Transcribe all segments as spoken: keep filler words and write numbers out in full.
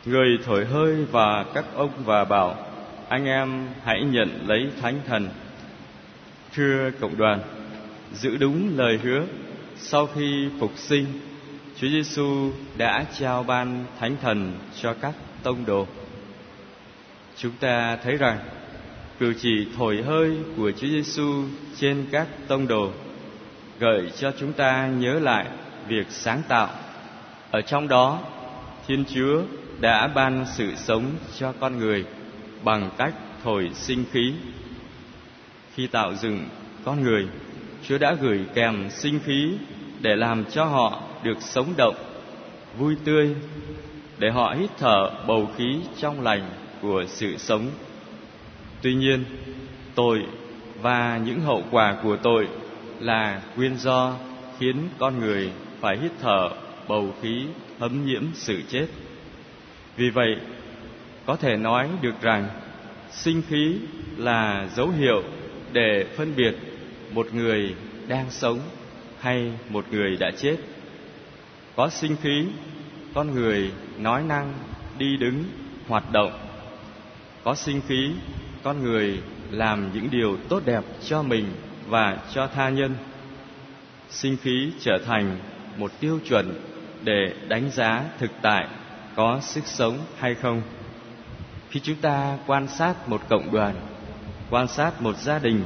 Người thổi hơi và các ông và bảo: anh em hãy nhận lấy Thánh Thần. Thưa cộng đoàn, giữ đúng lời hứa, sau khi phục sinh, Chúa Giêsu đã trao ban Thánh Thần cho các tông đồ. Chúng ta thấy rằng cử chỉ thổi hơi của Chúa Giêsu trên các tông đồ gợi cho chúng ta nhớ lại việc sáng tạo. Ở trong đó, Thiên Chúa đã ban sự sống cho con người bằng cách thổi sinh khí. Khi tạo dựng con người, Chúa đã gửi kèm sinh khí để làm cho họ được sống động, vui tươi, để họ hít thở bầu khí trong lành của sự sống. Tuy nhiên, tội và những hậu quả của tội là nguyên do khiến con người phải hít thở bầu khí thấm nhiễm sự chết. Vì vậy, có thể nói được rằng sinh khí là dấu hiệu để phân biệt một người đang sống hay một người đã chết. Có sinh khí, con người nói năng, đi đứng, hoạt động. Có sinh khí, con người làm những điều tốt đẹp cho mình và cho tha nhân. Sinh khí trở thành một tiêu chuẩn để đánh giá thực tại có sức sống hay không. Khi chúng ta quan sát một cộng đoàn, quan sát một gia đình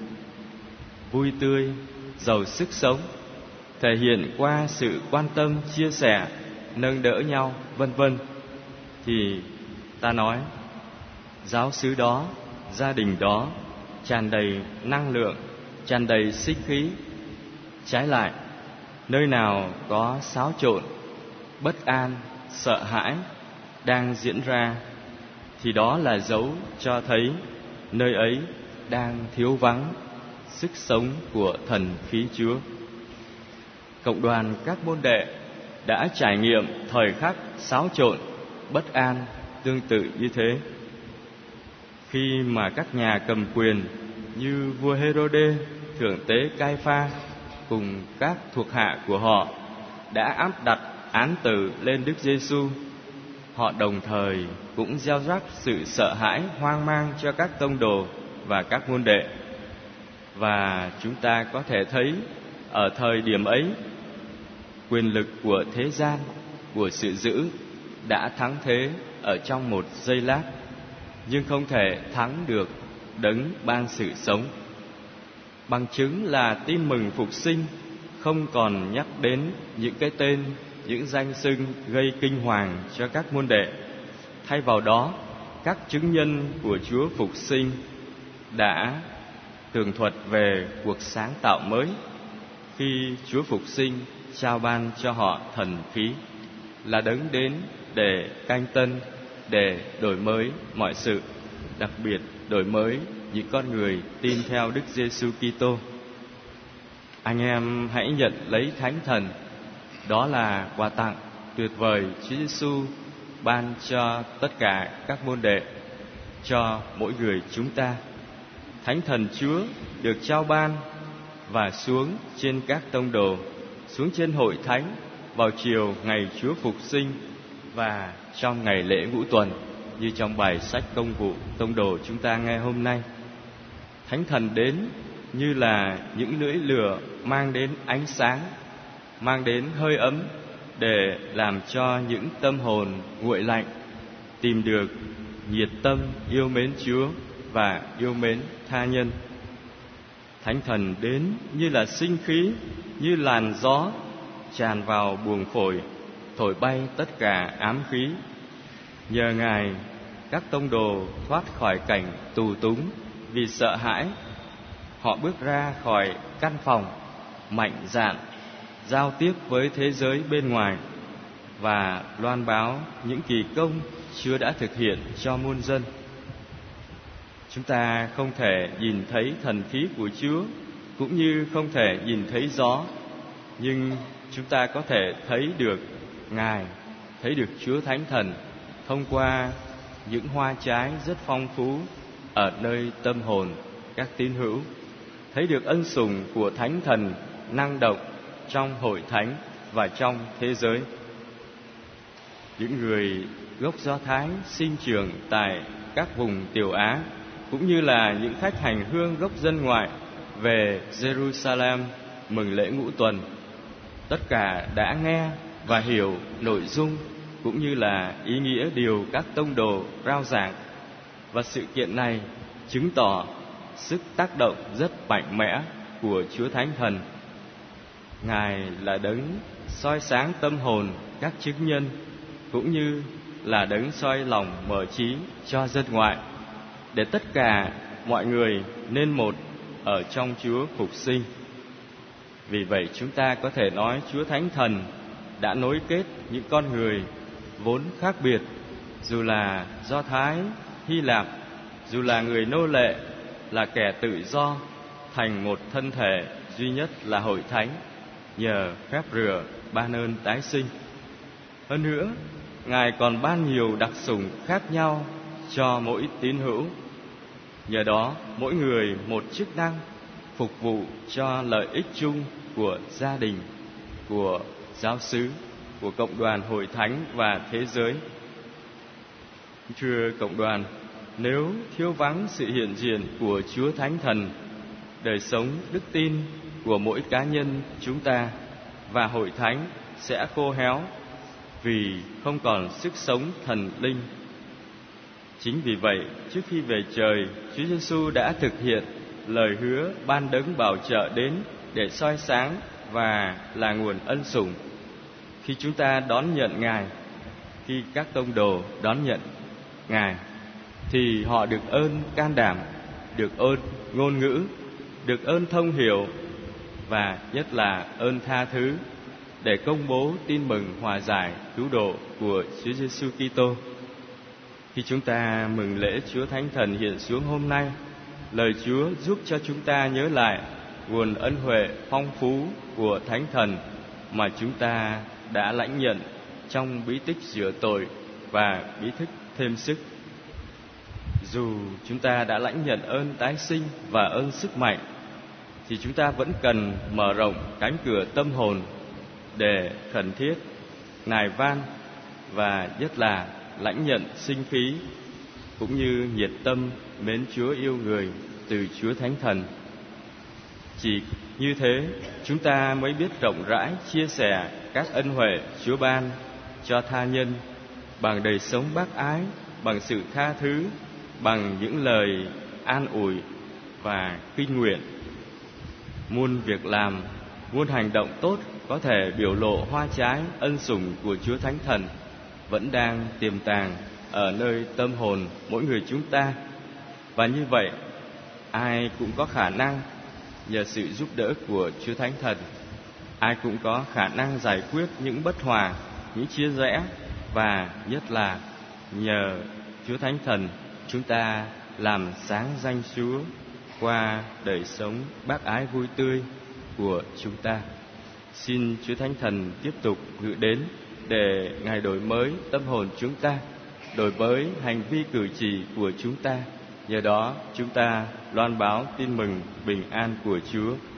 vui tươi, giàu sức sống, thể hiện qua sự quan tâm, chia sẻ, nâng đỡ nhau, vân vân, thì ta nói giáo xứ đó, gia đình đó tràn đầy năng lượng, tràn đầy sinh khí. Trái lại, nơi nào có xáo trộn, bất an, sợ hãi đang diễn ra, thì đó là dấu cho thấy nơi ấy đang thiếu vắng sức sống của thần khí Chúa. Cộng đoàn các môn đệ đã trải nghiệm thời khắc xáo trộn, bất an tương tự như thế. Khi mà các nhà cầm quyền như vua Hêrôđê, thượng tế Cai-pha cùng các thuộc hạ của họ đã áp đặt án tử lên Đức Giêsu, họ đồng thời cũng gieo rắc sự sợ hãi, hoang mang cho các tông đồ và các môn đệ. Và chúng ta có thể thấy ở thời điểm ấy, quyền lực của thế gian, của sự dữ đã thắng thế ở trong một giây lát, nhưng không thể thắng được đấng ban sự sống. Bằng chứng là tin mừng phục sinh không còn nhắc đến những cái tên, những danh xưng gây kinh hoàng cho các môn đệ. Thay vào đó, các chứng nhân của Chúa phục sinh đã tường thuật về cuộc sáng tạo mới khi Chúa phục sinh trao ban cho họ thần khí, là đấng đến để canh tân, để đổi mới mọi sự, đặc biệt đổi mới những con người tin theo Đức Giêsu Kitô. Anh em hãy nhận lấy Thánh Thần, đó là quà tặng tuyệt vời Chúa Giêsu ban cho tất cả các môn đệ, cho mỗi người chúng ta. Thánh Thần Chúa được trao ban và xuống trên các tông đồ, xuống trên hội thánh vào chiều ngày Chúa phục sinh và trong ngày lễ ngũ tuần, như trong bài sách Công vụ tông đồ chúng ta nghe hôm nay. Thánh Thần đến như là những lưỡi lửa mang đến ánh sáng, mang đến hơi ấm để làm cho những tâm hồn nguội lạnh tìm được nhiệt tâm yêu mến Chúa và yêu mến tha nhân. Thánh Thần đến như là sinh khí, như làn gió tràn vào buồng phổi, thổi bay tất cả ám khí. Nhờ Ngài, các tông đồ thoát khỏi cảnh tù túng vì sợ hãi. Họ bước ra khỏi căn phòng, mạnh dạn giao tiếp với thế giới bên ngoài và loan báo những kỳ công Chúa đã thực hiện cho muôn dân. Chúng ta không thể nhìn thấy thần khí của Chúa, cũng như không thể nhìn thấy gió, nhưng chúng ta có thể thấy được Ngài, thấy được Chúa Thánh Thần thông qua những hoa trái rất phong phú ở nơi tâm hồn các tín hữu, thấy được ân sủng của Thánh Thần năng động trong hội thánh và trong thế giới. những người gốc Do Thái sinh trưởng tại các vùng Tiểu Á, cũng như là những khách hành hương gốc dân ngoại về Jerusalem mừng lễ Ngũ Tuần, tất cả đã nghe và hiểu nội dung cũng như là ý nghĩa điều các tông đồ rao giảng. Và sự kiện này chứng tỏ sức tác động rất mạnh mẽ của Chúa Thánh Thần. Ngài là đấng soi sáng tâm hồn các chứng nhân, cũng như là đấng soi lòng mở trí cho dân ngoại, để tất cả mọi người nên một ở trong Chúa phục sinh. Vì vậy chúng ta có thể nói Chúa Thánh Thần đã nối kết những con người vốn khác biệt, dù là Do Thái, Hy Lạp, dù là người nô lệ, là kẻ tự do, thành một thân thể duy nhất là Hội Thánh, nhờ phép rửa ban ơn tái sinh. Hơn nữa, Ngài còn ban nhiều đặc sủng khác nhau cho mỗi tín hữu. Nhờ đó, mỗi người một chức năng phục vụ cho lợi ích chung của gia đình, của giáo xứ, của cộng đoàn Hội Thánh và thế giới. Thưa cộng đoàn, nếu thiếu vắng sự hiện diện của Chúa Thánh Thần, đời sống đức tin của mỗi cá nhân chúng ta và Hội Thánh sẽ khô héo vì không còn sức sống thần linh. Chính vì vậy, trước khi về trời, Chúa Giêsu đã thực hiện lời hứa ban đấng bảo trợ đến để soi sáng và là nguồn ân sủng. Khi chúng ta đón nhận Ngài, khi các tông đồ đón nhận Ngài, thì họ được ơn can đảm, được ơn ngôn ngữ, được ơn thông hiểu, và nhất là ơn tha thứ, để công bố tin mừng hòa giải cứu độ của Chúa Giêsu Kitô. Khi chúng ta mừng lễ Chúa Thánh Thần hiện xuống hôm nay, lời Chúa giúp cho chúng ta nhớ lại nguồn ân huệ phong phú của Thánh Thần mà chúng ta đã lãnh nhận trong bí tích rửa tội và bí tích thêm sức. Dù chúng ta đã lãnh nhận ơn tái sinh và ơn sức mạnh, thì chúng ta vẫn cần mở rộng cánh cửa tâm hồn để khẩn thiết nài van và nhất là lãnh nhận sinh khí, cũng như nhiệt tâm mến Chúa yêu người từ Chúa Thánh Thần. Chỉ như thế, chúng ta mới biết rộng rãi chia sẻ các ân huệ Chúa ban cho tha nhân bằng đời sống bác ái, bằng sự tha thứ, bằng những lời an ủi và kinh nguyện. Muôn việc làm, muôn hành động tốt có thể biểu lộ hoa trái ân sủng của Chúa Thánh Thần vẫn đang tiềm tàng ở nơi tâm hồn mỗi người chúng ta. Và như vậy, ai cũng có khả năng, nhờ sự giúp đỡ của Chúa Thánh Thần, ai cũng có khả năng giải quyết những bất hòa, những chia rẽ, và nhất là nhờ Chúa Thánh Thần, chúng ta làm sáng danh Chúa qua đời sống bác ái vui tươi của chúng ta. Xin Chúa Thánh Thần tiếp tục ngự đến để Ngài đổi mới tâm hồn chúng ta, đổi mới hành vi cử chỉ của chúng ta. Nhờ đó chúng ta loan báo tin mừng bình an của Chúa